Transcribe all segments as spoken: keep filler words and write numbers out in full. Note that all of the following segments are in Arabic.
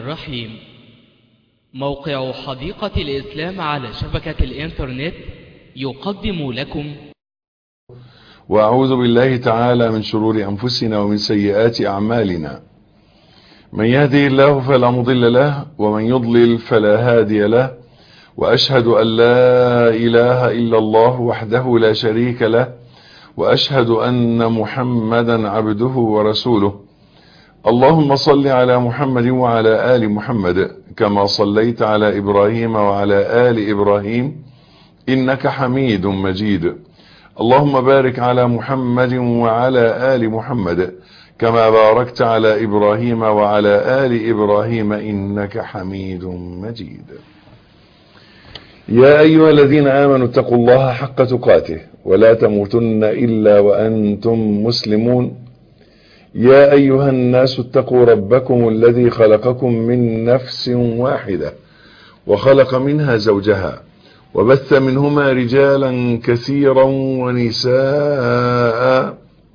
الرحيم. موقع حديقة الإسلام على شبكة الإنترنت يقدم لكم. وأعوذ بالله تعالى من شرور أنفسنا ومن سيئات أعمالنا. من يهدي الله فلا مضل له ومن يضلل فلا هادي له، وأشهد أن لا إله إلا الله وحده لا شريك له، وأشهد أن محمدا عبده ورسوله. اللهم صل على محمد وعلى آل محمد كما صليت على إبراهيم وعلى آل إبراهيم إنك حميد مجيد. اللهم بارك على محمد وعلى آل محمد كما باركت على إبراهيم وعلى آل إبراهيم إنك حميد مجيد. يا أيها الذين آمنوا اتقوا الله حق تقاته ولا تموتن إلا وأنتم مسلمون. يا أيها الناس اتقوا ربكم الذي خلقكم من نفس واحدة وخلق منها زوجها وبث منهما رجالا كثيرا ونساء،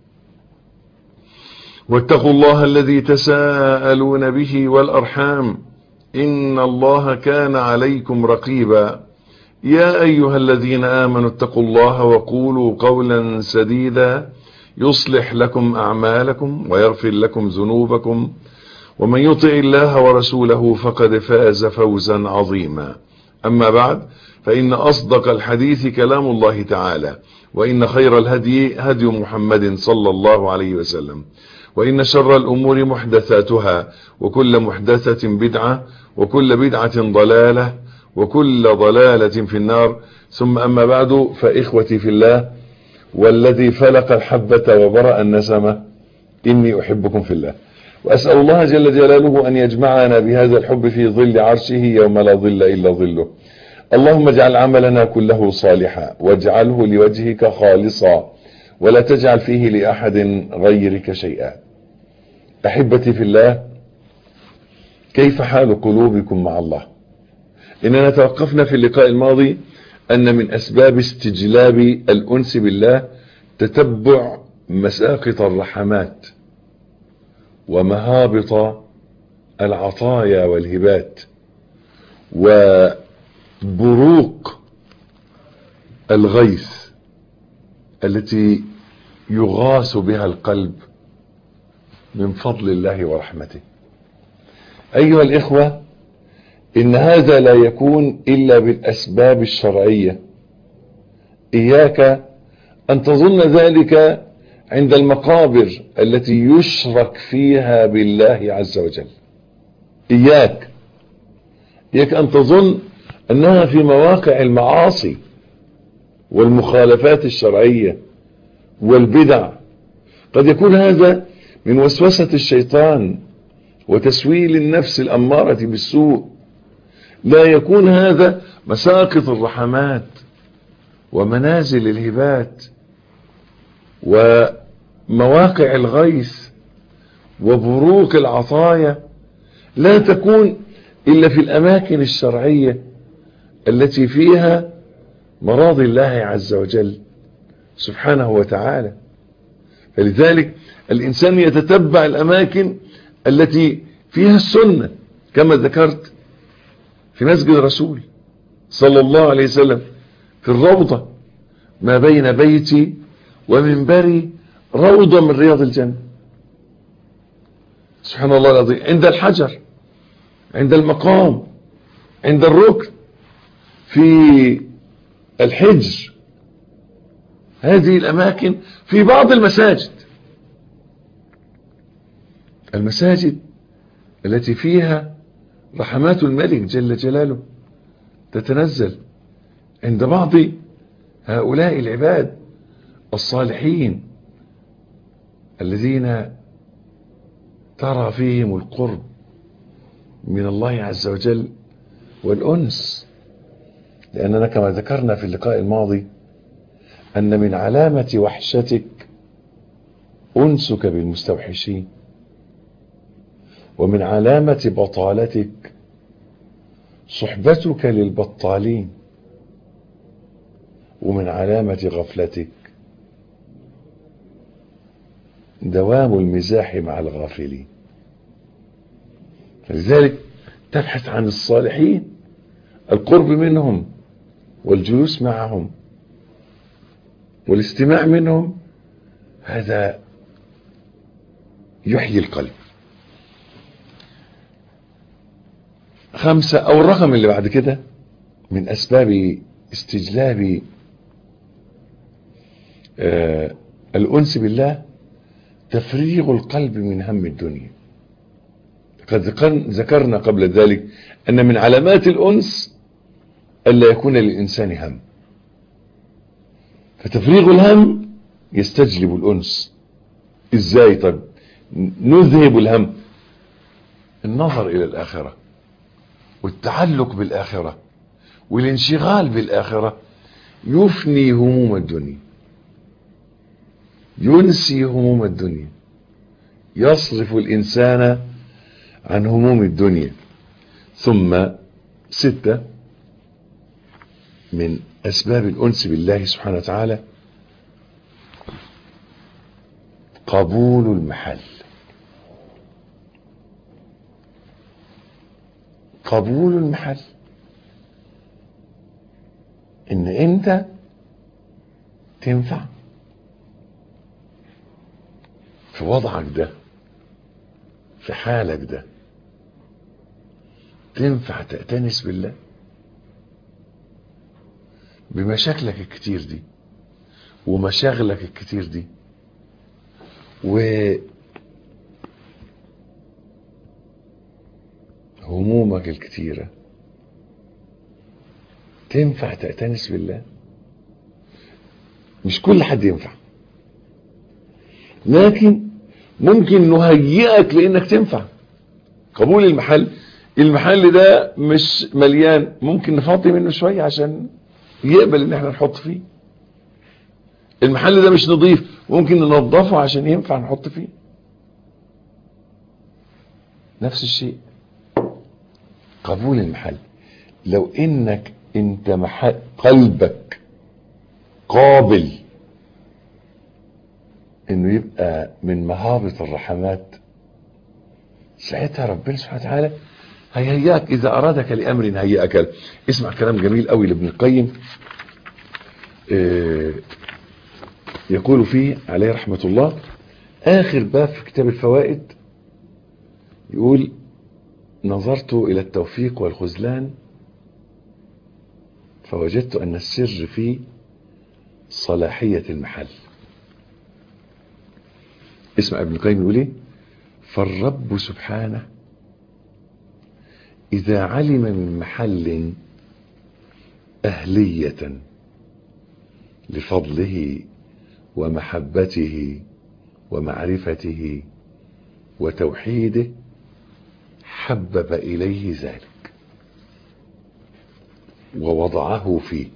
واتقوا الله الذي تساءلون به والأرحام إن الله كان عليكم رقيبا. يا أيها الذين آمنوا اتقوا الله وقولوا قولا سديدا يصلح لكم أعمالكم ويغفر لكم ذنوبكم، ومن يطع الله ورسوله فقد فاز فوزا عظيما. أما بعد، فإن أصدق الحديث كلام الله تعالى، وإن خير الهدي هدي محمد صلى الله عليه وسلم، وإن شر الأمور محدثاتها، وكل محدثة بدعة، وكل بدعة ضلالة، وكل ضلالة في النار. ثم أما بعد، فإخوتي في الله، والذي فلق الحبة وبرأ النسمة، إني أحبكم في الله، وأسأل الله جل جلاله أن يجمعنا بهذا الحب في ظل عرشه يوم لا ظل إلا ظله. اللهم اجعل عملنا كله صالحا واجعله لوجهك خالصا ولا تجعل فيه لأحد غيرك شيئا. أحبتي في الله، كيف حال قلوبكم مع الله؟ إننا توقفنا في اللقاء الماضي أن من أسباب استجلاب الأنس بالله تتبع مساقط الرحمات ومهابط العطايا والهبات وبروق الغيث التي يغاث بها القلب من فضل الله ورحمته. أيها الإخوة، إن هذا لا يكون إلا بالأسباب الشرعية. إياك أن تظن ذلك عند المقابر التي يشرك فيها بالله عز وجل. إياك إياك أن تظن أنها في مواقع المعاصي والمخالفات الشرعية والبدع. قد يكون هذا من وسوسة الشيطان وتسويل النفس الأمارة بالسوء. لا يكون هذا مساقط الرحمات ومنازل الهبات ومواقع الغيث وبروق العطايا. لا تكون إلا في الأماكن الشرعية التي فيها مراضي الله عز وجل سبحانه وتعالى. فلذلك الإنسان يتتبع الأماكن التي فيها السنة، كما ذكرت في مسجد الرسول صلى الله عليه وسلم في الروضة، ما بين بيتي ومنبري روضة من رياض الجنة. سبحان الله العظيم. عند الحجر، عند المقام، عند الركن، في الحجر. هذه الأماكن في بعض المساجد المساجد التي فيها رحمات الملك جل جلاله تتنزل عند بعض هؤلاء العباد الصالحين الذين ترى فيهم القرب من الله عز وجل والأنس. لأننا كما ذكرنا في اللقاء الماضي أن من علامة وحشتك أنسك بالمستوحشين، ومن علامة بطالتك صحبتك للبطالين، ومن علامة غفلتك دوام المزاح مع الغافلين. فلذلك تبحث عن الصالحين، القرب منهم والجلوس معهم والاستماع منهم، هذا يحيي القلب. خمسة أو الرقم اللي بعد كده من أسباب استجلاب آه الأنس بالله تفريغ القلب من هم الدنيا. قد ذكرنا قبل ذلك أن من علامات الأنس ألا يكون للإنسان هم، فتفريغ الهم يستجلب الأنس. إزاي؟ طب نذهب الهم، النظر إلى الآخرة والتعلق بالآخرة والانشغال بالآخرة يفني هموم الدنيا، ينسي هموم الدنيا، يصرف الإنسان عن هموم الدنيا. ثم ستة من أسباب الأنس بالله سبحانه وتعالى قبول المحل. قبول المحل ان انت تنفع في وضعك ده، في حالك ده، تنفع تأتنس بالله بمشاكلك الكتير دي ومشاغلك الكتير دي وهمومك الكتيرة، تنفع تأتنس بالله. مش كل حد ينفع، لكن ممكن نهيئك لانك تنفع. قبول المحل، المحل ده مش مليان، ممكن نفضي منه شوية عشان يقبل ان احنا نحط فيه. المحل ده مش نظيف، ممكن ننظفه عشان ينفع نحط فيه. نفس الشيء قبول المحل. لو انك انت محل قلبك قابل انه يبقى من مهابة الرحمات، ساعتها ربنا سبحانه وتعالى هيهيئك. اذا ارادك لامر هيئك. اسمع كلام جميل قوي لابن القيم، اه يقول فيه عليه رحمة الله، اخر باب في كتاب الفوائد، يقول: نظرت الى التوفيق والخذلان فوجدت ان السر في صلاحية المحل. اسمع ابن القيم يقول ايه: فالرب سبحانه اذا علم من محل اهلية لفضله ومحبته ومعرفته وتوحيده حبب اليه ذلك ووضعه فيه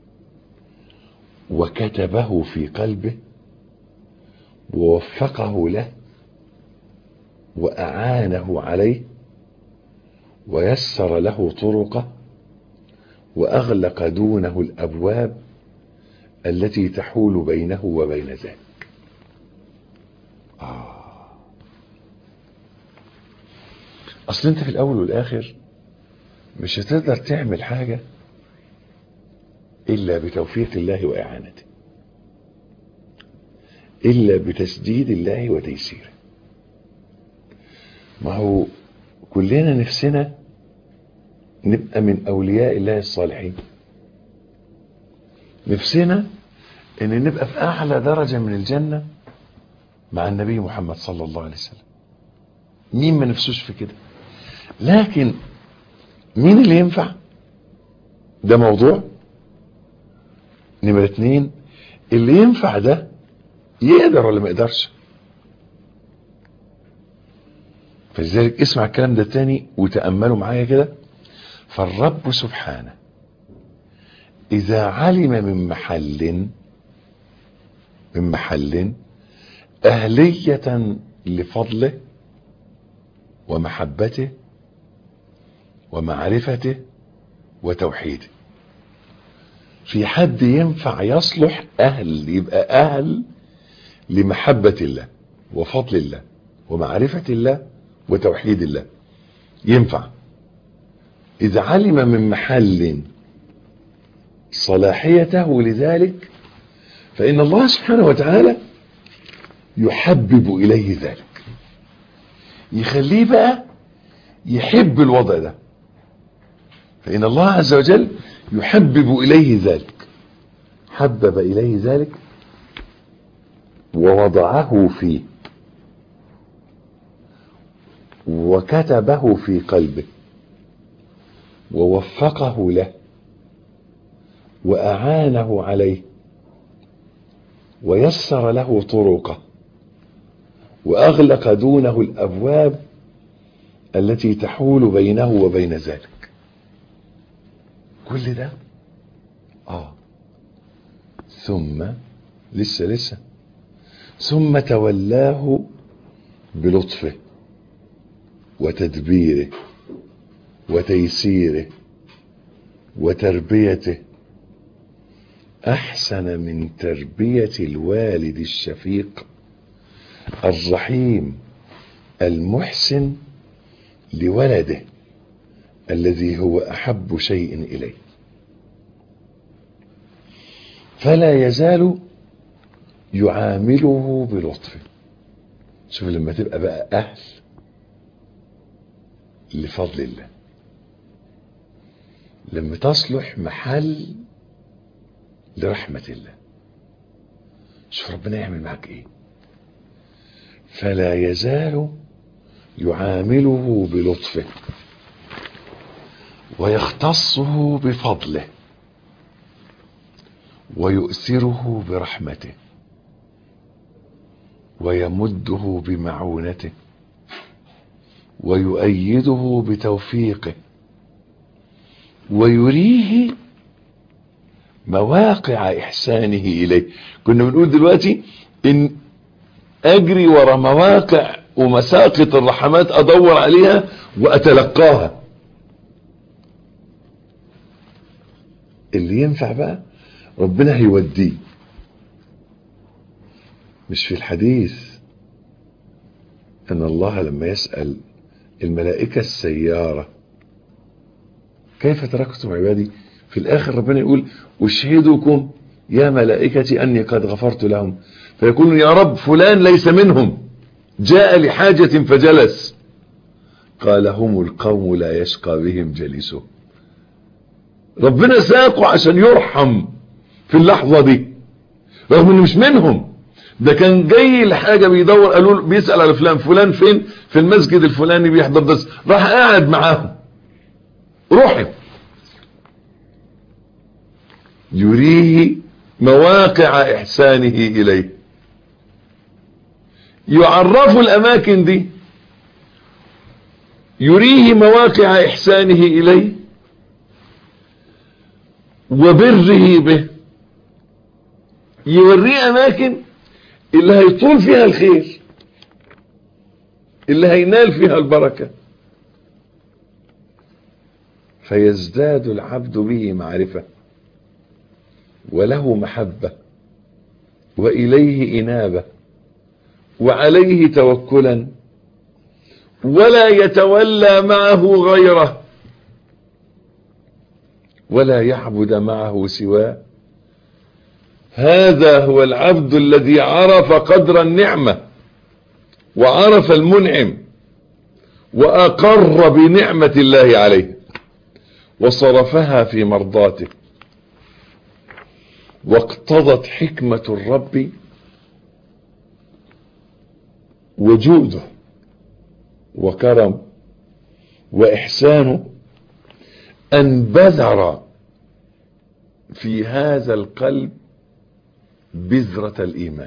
وكتبه في قلبه ووفقه له وأعانه عليه ويسر له طرقه وأغلق دونه الأبواب التي تحول بينه وبين ذلك. آه. أصل أنت في الأول والآخر مش هتقدر تعمل حاجة إلا بتوفيق الله وإعانته، إلا بتسديد الله وتيسيره. ما هو كلنا نفسنا نبقى من أولياء الله الصالحين، نفسنا إن نبقى في أعلى درجة من الجنة مع النبي محمد صلى الله عليه وسلم. مين ما نفسوش في كده؟ لكن مين اللي ينفع؟ ده موضوع. نمرة اتنين، اللي ينفع ده يقدر ولا ما يقدرش؟ فلذلك اسمع الكلام ده تاني وتأملوا معايا كده. فالرب سبحانه إذا علم من محل من محل أهلية لفضله ومحبته ومعرفته وتوحيده. في حد ينفع يصلح أهل، يبقى أهل لمحبة الله وفضل الله ومعرفة الله وتوحيد الله؟ ينفع. إذا علم من محل صلاحيته لذلك فإن الله سبحانه وتعالى يحبب إليه ذلك، يخليه بقى يحب الوضع ده. فإن الله عز وجل يحبب إليه ذلك، حبب إليه ذلك ووضعه فيه وكتبه في قلبه ووفقه له وأعانه عليه ويسر له طرقه وأغلق دونه الأبواب التي تحول بينه وبين ذلك. كل ده آه ثم لسه لسه ثم تولاه بلطفه وتدبيره وتيسيره وتربيته أحسن من تربية الوالد الشفيق الرحيم المحسن لولده الذي هو أحب شيء إليه. فلا يزال يعامله بلطف. شوف لما تبقى بقى أهل لفضل الله، لما تصلح محل لرحمة الله، شوف ربنا يعمل معك ايه. فلا يزال يعامله بلطفه ويختصه بفضله ويؤثره برحمته ويمده بمعونته ويؤيده بتوفيقه ويريه مواقع إحسانه إليه. كنا بنقول دلوقتي إن أجري ورا مواقع ومساقط الرحمات أدور عليها وأتلقاها. اللي ينفع بقى ربنا هيوديه. مش في الحديث أن الله لما يسأل الملائكة السيارة كيف تركتم عبادي، في الآخر ربنا يقول أشهدكم يا ملائكتي أني قد غفرت لهم، فيقولون يا رب فلان ليس منهم جاء لحاجة فجلس، قال هم القوم لا يشقى بهم جلسه. ربنا ساقه عشان يرحم في اللحظة دي رغم انه مش منهم، ده كان جاي لحاجة بيدور، قالوا بيسأل على فلان، فلان فين؟ في المسجد الفلاني بيحضر درس، راح قاعد معاهم رحم. يريه مواقع إحسانه إليه، يعرف الأماكن دي، يريه مواقع إحسانه إليه وبره به، يوريه أماكن اللي هيطول فيها الخير، اللي هينال فيها البركة، فيزداد العبد به معرفة وله محبة وإليه إنابة وعليه توكلا، ولا يتولى معه غيره ولا يعبد معه سواه. هذا هو العبد الذي عرف قدر النعمة وعرف المنعم وأقر بنعمة الله عليه وصرفها في مرضاته، واقتضت حكمة الرب وجوده وكرم وإحسانه أن بذر في هذا القلب بذرة الإيمان.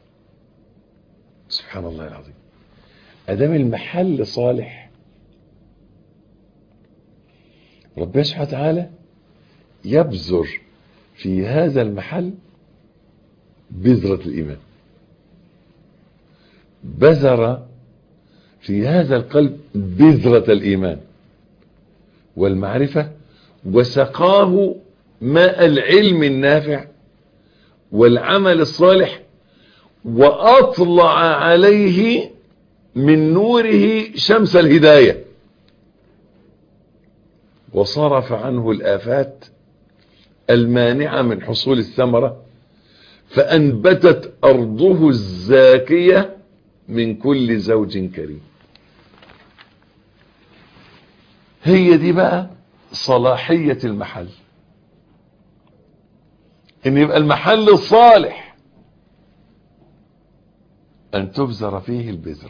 سبحان الله العظيم. أدام المحل صالح ربنا سبحانه وتعالى يبذر في هذا المحل بذرة الإيمان، بذر في هذا القلب بذرة الإيمان والمعرفة، وسقاه ماء العلم النافع والعمل الصالح، وأطلع عليه من نوره شمس الهداية، وصرف عنه الآفات المانعة من حصول الثمرة، فأنبتت أرضه الزاكية من كل زوج كريم. هي دي بقى صلاحية المحل، ان يبقى المحل الصالح ان تبذر فيه البذرة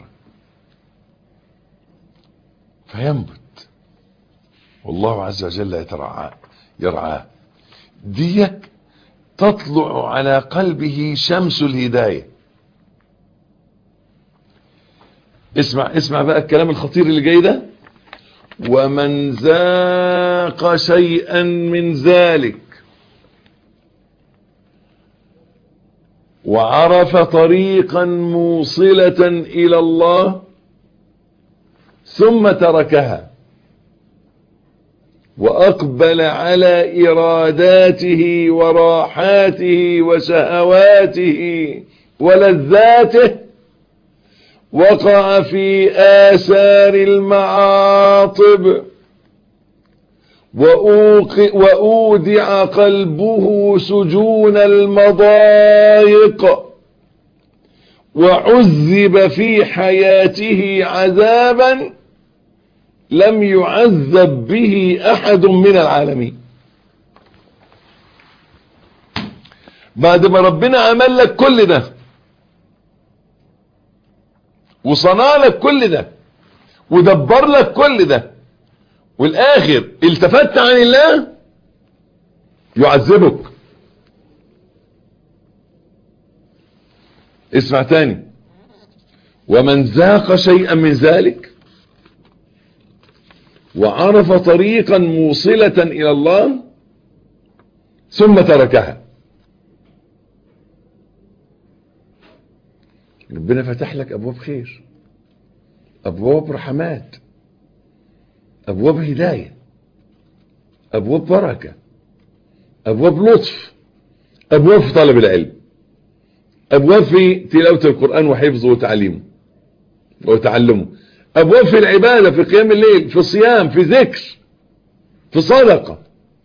فينبت، والله عز وجل يترعاه يرعاه. ديك تطلع على قلبه شمس الهداية. اسمع اسمع بقى الكلام الخطير اللي جاي ده. ومن ذاق شيئا من ذلك وعرف طريقا موصلة إلى الله ثم تركها وأقبل على إراداته وراحاته وشهواته ولذاته، وقع في آثار المعاطب وأودع قلبه سجون المضايق، وعذب في حياته عذابا لم يعذب به أحد من العالمين. بعد ما ربنا عمل لك كل ده وصنع لك كل ده ودبر لك كل ده، والاخر التفت عن الله، يعذبك. اسمع تاني. ومن ذاق شيئا من ذلك وعرف طريقا موصلة الى الله ثم تركها. ربنا فتح لك ابواب خير، ابواب رحمات، ابواب هداية، ابواب بركة، ابواب لطف، ابواب في طلب العلم، ابواب في تلاوة القرآن وحفظه وتعليمه وتعلمه، ابواب في العبادة، في قيام الليل، في صيام، في ذكر، في صدقة.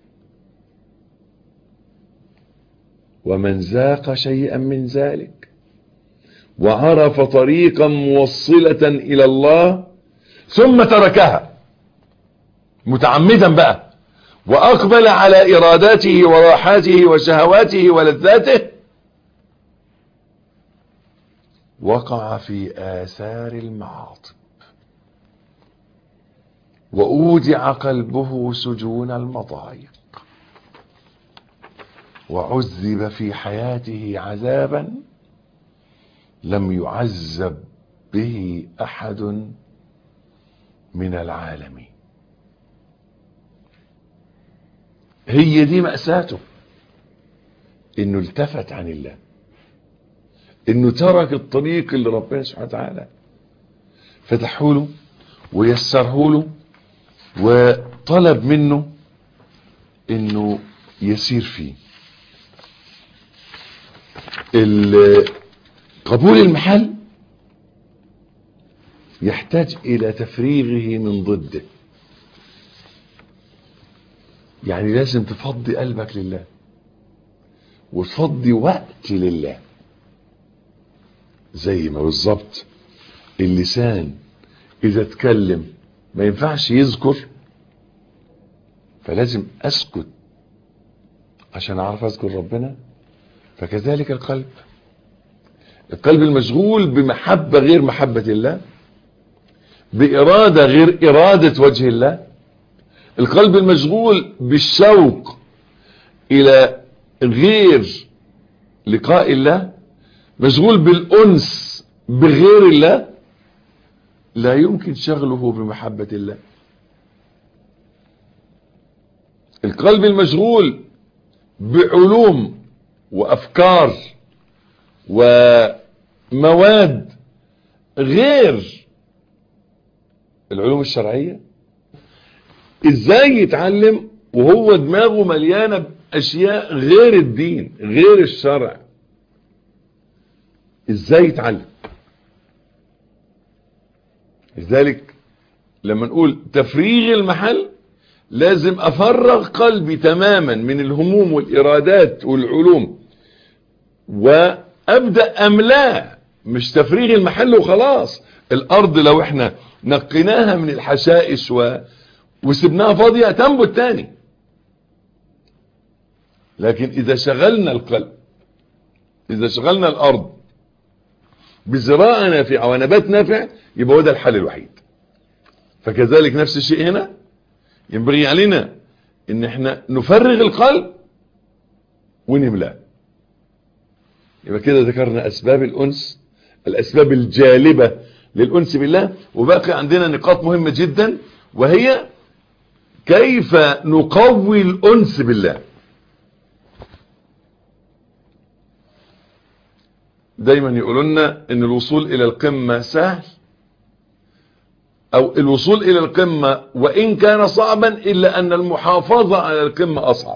ومن ذاق شيئا من ذلك وعرف طريقا موصلة الى الله ثم تركها متعمدا بقى، واقبل على اراداته وراحاته وشهواته ولذاته، وقع في آثار المعاطب وأودع قلبه سجون المضايق، وعذب في حياته عذابا لم يعذب به أحد من العالمين. هي دي مأساته، انه التفت عن الله، انه ترك الطريق اللي ربنا سبحانه وتعالى فتحه له ويسره له وطلب منه انه يسير فيه. قبول المحل يحتاج الى تفريغه من ضده، يعني لازم تفضي قلبك لله وتفضي وقت لله. زي ما بالظبط اللسان اذا اتكلم ما ينفعش يذكر، فلازم اسكت عشان اعرف اذكر ربنا. فكذلك القلب القلب المشغول بمحبة غير محبة الله، بإرادة غير إرادة وجه الله، القلب المشغول بالشوق إلى غير لقاء الله، مشغول بالأنس بغير الله، لا يمكن شغله بمحبة الله. القلب المشغول بعلوم وأفكار ومواد غير العلوم الشرعية، ازاي يتعلم وهو دماغه مليانة بأشياء غير الدين غير الشرع؟ ازاي يتعلم؟ لذلك لما نقول تفريغ المحل لازم افرغ قلبي تماما من الهموم والارادات والعلوم وابدأ املاه، مش تفريغ المحل وخلاص. الارض لو احنا نقيناها من الحشائش و... وسبناها فاضية تنبت تاني. لكن اذا شغلنا القلب، اذا شغلنا الارض بزراعة نافعة ونبات نافع، يبقى هو ده الحل الوحيد. فكذلك نفس الشيء هنا، ينبغي علينا ان احنا نفرغ القلب ونملاه. يبقى كده ذكرنا اسباب الانس، الاسباب الجالبة للانس بالله. وباقي عندنا نقاط مهمة جدا، وهي كيف نقوي الانس بالله. دايما يقولوا لنا ان الوصول الى القمة سهل، او الوصول الى القمة وان كان صعبا الا ان المحافظة على القمة اصعب.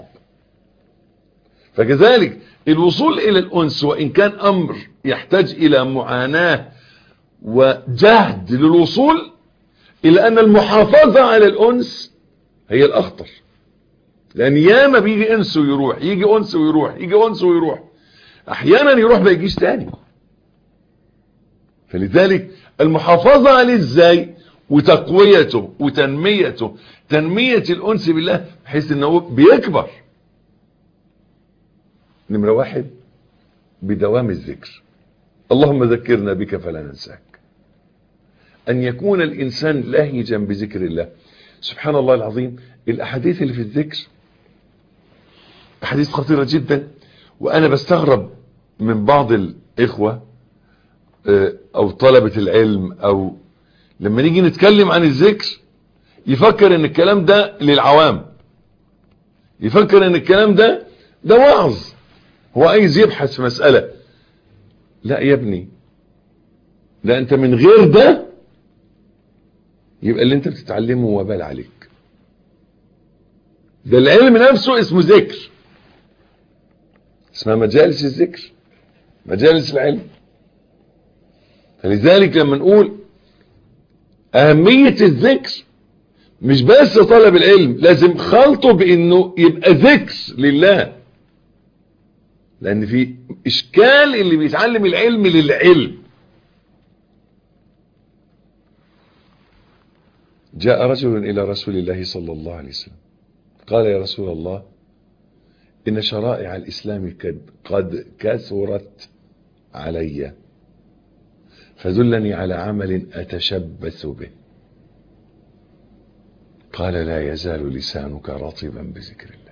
فكذلك الوصول الى الانس وان كان امر يحتاج الى معاناة وجهد للوصول، الا ان المحافظة على الانس هي الاخطر. لان ياما بيجي انس ويروح، يجي انس ويروح، يجي انس ويروح، احيانا يروح ما يجيش تاني. فلذلك المحافظة عليه ازاي؟ وتقويته وتنميته، تنمية الانس بالله بحيث انه بيكبر. نمرة واحد، بدوام الذكر. اللهم ذكرنا بك فلا ننساك. ان يكون الانسان لاهجا بذكر الله. سبحان الله العظيم، الاحاديث اللي في الذكر احاديث خطيرة جدا. وانا بستغرب من بعض الاخوة او طلبة العلم، او لما نيجي نتكلم عن الذكر يفكر ان الكلام ده للعوام، يفكر ان الكلام ده ده وعظ، هو عايز يبحث في مسألة. لا يا ابني، لا، انت من غير ده يبقى اللي انت بتتعلمه وبال عليك. ده العلم نفسه اسمه ذكر، اسمها مجالس الذكر، مجالس العلم. فلذلك لما نقول اهمية الذكر، مش بس طلب العلم، لازم خلطه بانه يبقى ذكر لله. لان في اشكال اللي بيتعلم العلم للعلم. جاء رجل الى رسول الله صلى الله عليه وسلم قال: يا رسول الله، ان شرائع الاسلام قد كثرت علي، فدلني على عمل اتشبث به. قال: لا يزال لسانك رطبا بذكر الله.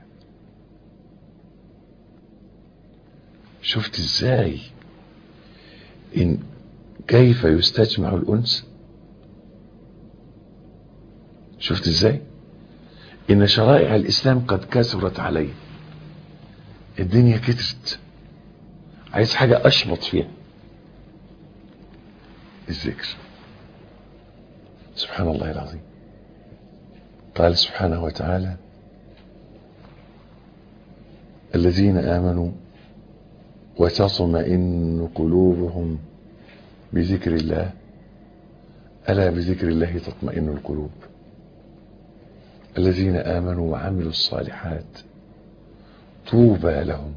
شفت ازاي ان كيف يستجمع الانس؟ شفت ازاي ان شرائع الاسلام قد كثرت علي، الدنيا كترت، عايز حاجة اشمط فيها. الذكر. سبحان الله العظيم. قال سبحانه وتعالى: الذين آمنوا وتطمئن قلوبهم بذكر الله، ألا بذكر الله تطمئن القلوب. الذين آمنوا وعملوا الصالحات طوبى لهم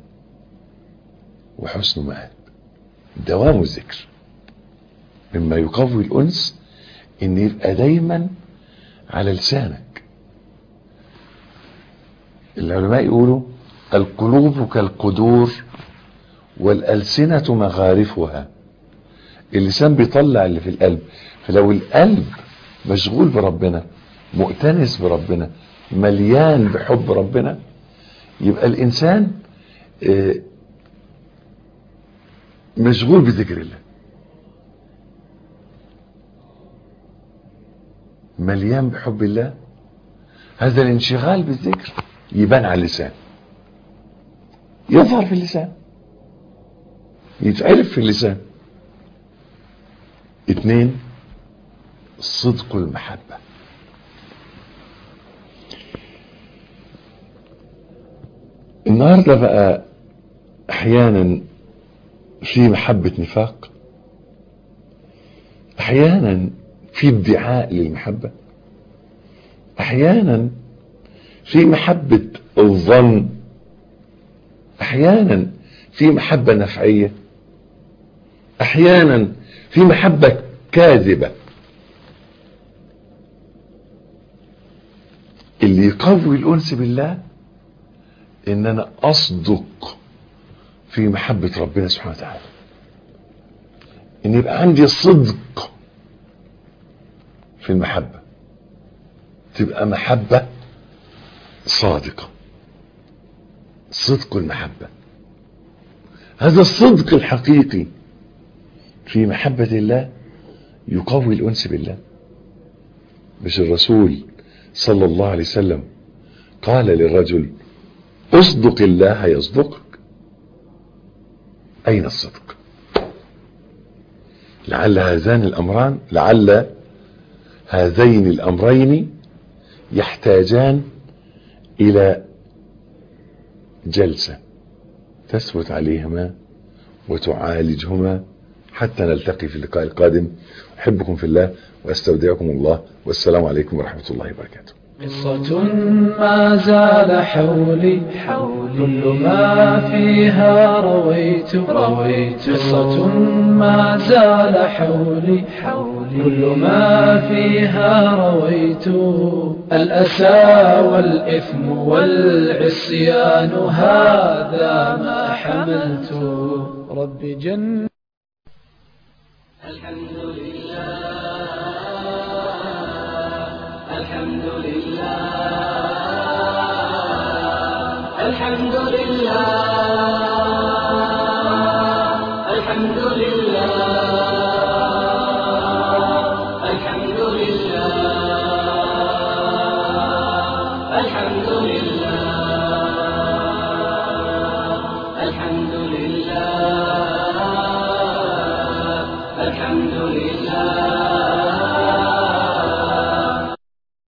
وحسن مآب. دوام الذكر مما يقوي الأنس، إن يبقى دايما على لسانك. العلماء يقولوا: القلوب كالقدور والألسنة مغارفها. اللسان بيطلع اللي في القلب. فلو القلب مشغول بربنا، مؤتنس بربنا، مليان بحب ربنا، يبقى الإنسان مشغول بذكر الله، مليان بحب الله. هذا الانشغال بالذكر يبان على اللسان، يظهر في اللسان، يتعرف في اللسان. اتنين، صدق المحبة. النهاردة بقى احيانا في محبة نفاق، احيانا في ادعاء للمحبة، احيانا في محبة الظن، احيانا في محبة نفعية، احيانا في محبة كاذبة. اللي يقوي الانس بالله ان انا اصدق في محبة ربنا سبحانه وتعالى، ان يبقى عندي صدق في المحبة، تبقى محبة صادقة، صدق المحبة. هذا الصدق الحقيقي في محبة الله يقوي الأنس بالله. مش الرسول صلى الله عليه وسلم قال للرجل اصدق الله يصدقك؟ أين الصدق؟ لعل هذان الأمران لعل هذين الأمرين يحتاجان إلى جلسة تثبت عليهما وتعالجهما حتى نلتقي في اللقاء القادم. أحبكم في الله وأستودعكم الله، والسلام عليكم ورحمة الله وبركاته. قصة ما زال حولي كل ما فيها رويت رويت قصة ما زال حولي كل ما فيها رويت الأسى والإثم والعصيان هذا ما حملت رب جن. الحمد لله الحمد لله الحمد لله الحمد لله الحمد لله الحمد لله الحمد لله الحمد لله